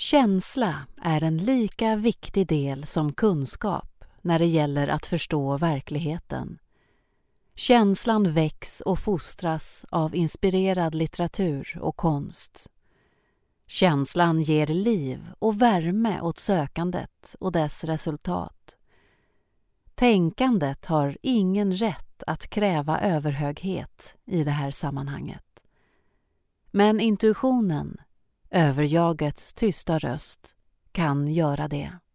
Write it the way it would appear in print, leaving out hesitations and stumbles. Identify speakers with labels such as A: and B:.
A: Känsla är en lika viktig del som kunskap när det gäller att förstå verkligheten. Känslan väcks och fostras av inspirerad litteratur och konst. Känslan ger liv och värme åt sökandet och dess resultat. Tänkandet har ingen rätt att kräva överhöghet i det här sammanhanget. Men intuitionen, överjagets tysta röst, kan göra det.